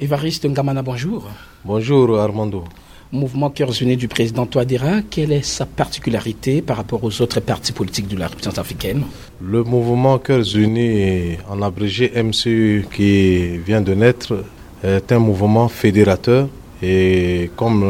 Évariste Ngamana, bonjour. Bonjour Armando. Mouvement Cœurs Unis du président Touadéra, quelle est sa particularité par rapport aux autres partis politiques de la République centrafricaine? Le mouvement Cœurs Unis, en abrégé MCU, qui vient de naître, est un mouvement fédérateur et comme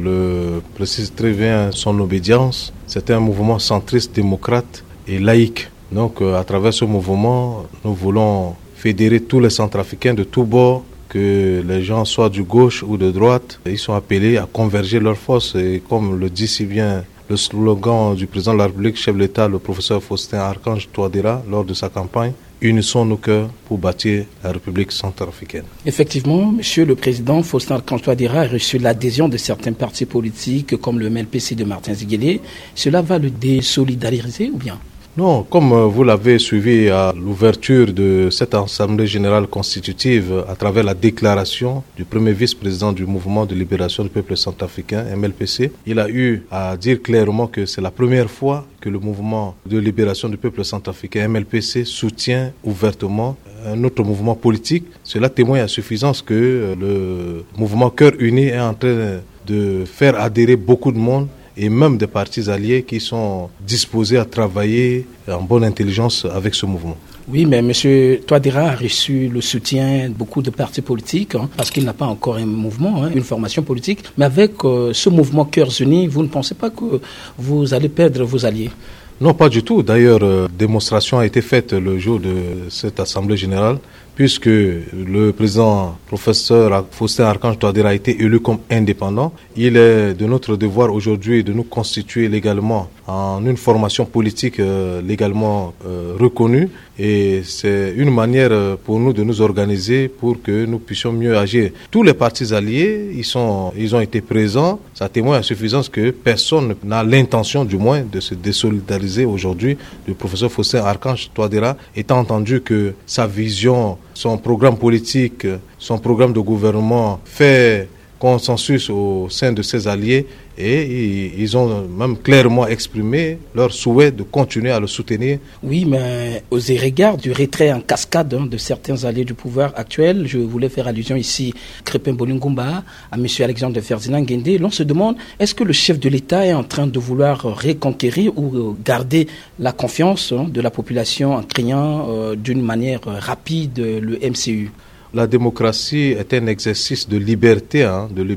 le précise très bien son obédience, c'est un mouvement centriste, démocrate et laïque. Donc à travers ce mouvement, nous voulons fédérer tous les centrafricains de tous bords, que les gens soient de gauche ou de droite, ils sont appelés à converger leurs forces et comme le dit si bien le slogan du président de la République, chef de l'État, le professeur Faustin Archange Touadéra, lors de sa campagne, unissons nos cœurs pour bâtir la République centrafricaine. Effectivement, Monsieur le Président Faustin Archange Touadéra a reçu l'adhésion de certains partis politiques comme le MLPC de Martin Ziguélé. Cela va le désolidariser ou bien? Non, comme vous l'avez suivi à l'ouverture de cette Assemblée générale constitutive à travers la déclaration du premier vice-président du mouvement de libération du peuple centrafricain, MLPC, il a eu à dire clairement que c'est la première fois que le mouvement de libération du peuple centrafricain, MLPC, soutient ouvertement un autre mouvement politique. Cela témoigne à suffisance que le mouvement Cœurs Unis est en train de faire adhérer beaucoup de monde et même des partis alliés qui sont disposés à travailler en bonne intelligence avec ce mouvement. Oui, mais M. Touadéra a reçu le soutien de beaucoup de partis politiques, parce qu'il n'a pas encore un mouvement, une formation politique. Mais avec ce mouvement Cœurs Unis, vous ne pensez pas que vous allez perdre vos alliés? Non, pas du tout. D'ailleurs, démonstration a été faite le jour de cette Assemblée générale, puisque le président professeur Faustin Archange Touadéra a été élu comme indépendant. Il est de notre devoir aujourd'hui de nous constituer légalement en une formation politique légalement reconnue. Et c'est une manière pour nous de nous organiser pour que nous puissions mieux agir. Tous les partis alliés, ils ont été présents. Ça témoigne à suffisance que personne n'a l'intention, du moins, de se désolidariser aujourd'hui du professeur Faustin Archange Touadéra, étant entendu que sa vision, son programme politique, son programme de gouvernement fait consensus au sein de ses alliés et ils ont même clairement exprimé leur souhait de continuer à le soutenir. Oui, mais aux égards du retrait en cascade de certains alliés du pouvoir actuel, je voulais faire allusion ici à Crépin Bolingumba, à M. Alexandre Ferdinand Guindé. L'on se demande, est-ce que le chef de l'État est en train de vouloir reconquérir ou garder la confiance de la population en créant d'une manière rapide le MCU? La démocratie est un exercice de liberté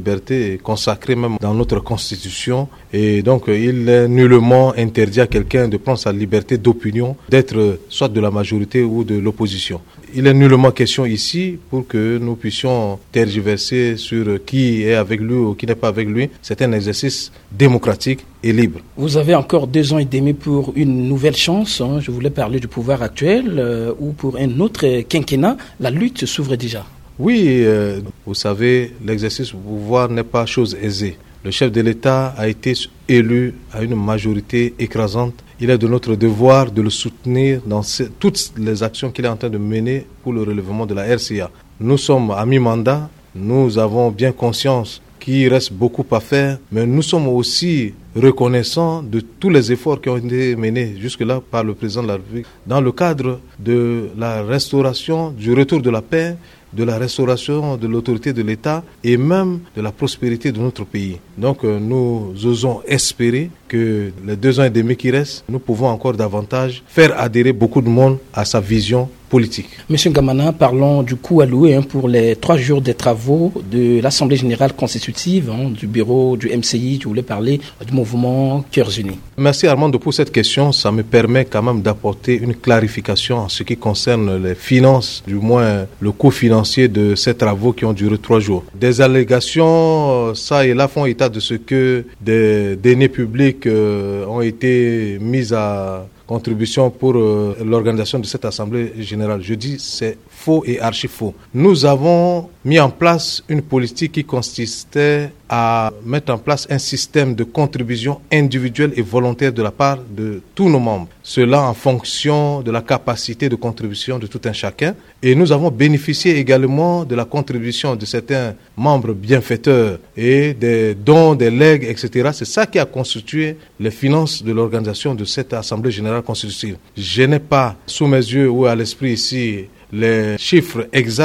consacré même dans notre Constitution. Et donc, il est nullement interdit à quelqu'un de prendre sa liberté d'opinion, d'être soit de la majorité ou de l'opposition. Il est nullement question ici pour que nous puissions tergiverser sur qui est avec lui ou qui n'est pas avec lui. C'est un exercice démocratique et libre. Vous avez encore 2 ans et demi pour une nouvelle chance. Je voulais parler du pouvoir actuel ou pour un autre quinquennat. La lutte s'ouvre déjà. Oui, vous savez, l'exercice du pouvoir n'est pas chose aisée. Le chef de l'État a été élu à une majorité écrasante. Il est de notre devoir de le soutenir dans toutes les actions qu'il est en train de mener pour le relèvement de la RCA. Nous sommes à mi-mandat, nous avons bien conscience qu'il reste beaucoup à faire, mais nous sommes aussi reconnaissants de tous les efforts qui ont été menés jusque-là par le président de la République dans le cadre de la restauration, du retour de la paix, de la restauration de l'autorité de l'État et même de la prospérité de notre pays. Donc nous osons espérer que les 2 ans et demi qui restent, nous pouvons encore davantage faire adhérer beaucoup de monde à sa vision politique. Monsieur Ngamana, parlons du coût alloué pour les 3 jours des travaux de l'Assemblée générale constitutive, du bureau du MCI. Je voulais parler du mouvement Cœurs Unis. Merci Armando pour cette question. Ça me permet quand même d'apporter une clarification en ce qui concerne les finances, du moins le coût financier de ces travaux qui ont duré 3 jours. Des allégations, ça et là, font état de ce que des deniers publics ont été mis à contribution pour l'organisation de cette Assemblée générale. Je dis c'est faux et archi faux. Nous avons mis en place une politique qui consistait à mettre en place un système de contribution individuelle et volontaire de la part de tous nos membres. Cela en fonction de la capacité de contribution de tout un chacun. Et nous avons bénéficié également de la contribution de certains membres bienfaiteurs et des dons, des legs, etc. C'est ça qui a constitué les finances de l'organisation de cette Assemblée générale constitutive. Je n'ai pas sous mes yeux ou à l'esprit ici les chiffres exacts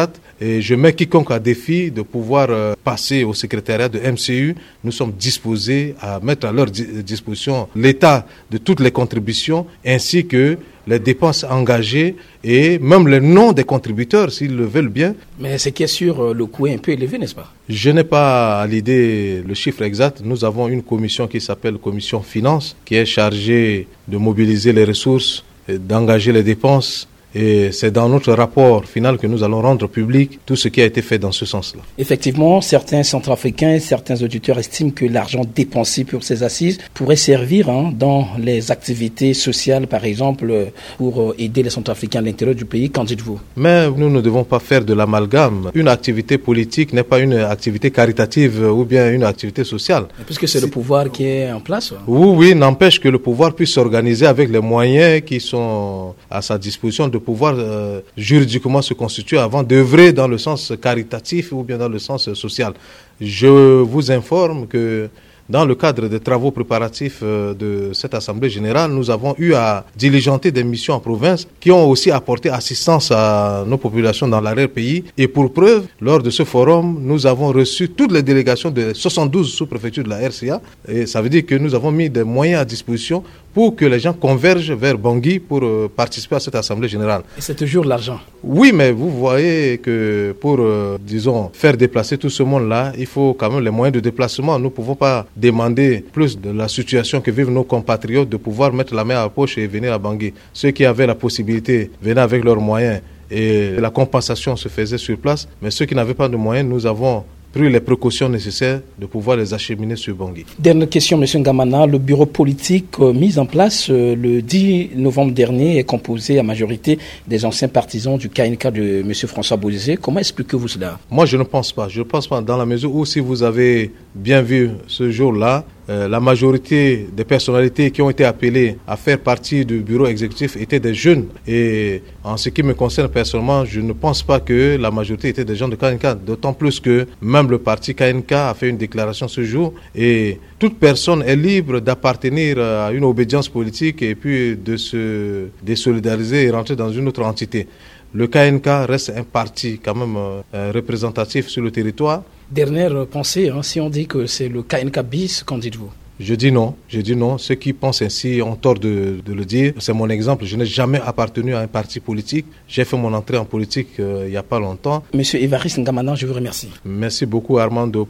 Et je mets quiconque à défi de pouvoir passer au secrétariat de MCU. Nous sommes disposés à mettre à leur disposition l'état de toutes les contributions ainsi que les dépenses engagées et même les noms des contributeurs s'ils le veulent bien. Mais ce qui est sûr, le coût est un peu élevé, n'est-ce pas? Je n'ai pas à l'idée le chiffre exact. Nous avons une commission qui s'appelle Commission Finance qui est chargée de mobiliser les ressources, et d'engager les dépenses. Et c'est dans notre rapport final que nous allons rendre public tout ce qui a été fait dans ce sens-là. Effectivement, certains Centrafricains, certains auditeurs estiment que l'argent dépensé pour ces assises pourrait servir dans les activités sociales, par exemple, pour aider les Centrafricains à l'intérieur du pays. Qu'en dites-vous? Mais nous ne devons pas faire de l'amalgame. Une activité politique n'est pas une activité caritative ou bien une activité sociale. Puisque c'est le pouvoir qui est en place. Oui, n'empêche que le pouvoir puisse s'organiser avec les moyens qui sont à sa disposition de pouvoir juridiquement se constituer avant d'œuvrer dans le sens caritatif ou bien dans le sens social. Je vous informe que dans le cadre des travaux préparatifs de cette Assemblée générale, nous avons eu à diligenter des missions en province qui ont aussi apporté assistance à nos populations dans l'arrière-pays. Et pour preuve, lors de ce forum, nous avons reçu toutes les délégations de 72 sous-préfectures de la RCA. Et ça veut dire que nous avons mis des moyens à disposition pour que les gens convergent vers Bangui pour participer à cette Assemblée générale. Et c'est toujours l'argent. Oui, mais vous voyez que pour, disons, faire déplacer tout ce monde-là, il faut quand même les moyens de déplacement. Nous ne pouvons pas demander plus de la situation que vivent nos compatriotes de pouvoir mettre la main à la poche et venir à Bangui. Ceux qui avaient la possibilité venaient avec leurs moyens et la compensation se faisait sur place. Mais ceux qui n'avaient pas de moyens, nous avons pris les précautions nécessaires de pouvoir les acheminer sur Bangui. Dernière question, M. Ngamana. Le bureau politique mis en place le 10 novembre dernier est composé à majorité des anciens partisans du KNK de M. François Bozizé. Comment expliquez-vous cela? Moi, je ne pense pas. Je ne pense pas dans la mesure où, si vous avez bien vu ce jour-là, la majorité des personnalités qui ont été appelées à faire partie du bureau exécutif étaient des jeunes. Et en ce qui me concerne personnellement, je ne pense pas que la majorité était des gens de KNK. D'autant plus que même le parti KNK a fait une déclaration ce jour. Et toute personne est libre d'appartenir à une obédience politique et puis de se désolidariser et rentrer dans une autre entité. Le KNK reste un parti quand même représentatif sur le territoire. Dernière pensée, si on dit que c'est le KNK bis, qu'en dites-vous? Je dis non. Ceux qui pensent ainsi ont tort de le dire. C'est mon exemple. Je n'ai jamais appartenu à un parti politique. J'ai fait mon entrée en politique il n'y a pas longtemps. Monsieur Évariste Ngamana, je vous remercie. Merci beaucoup Armando.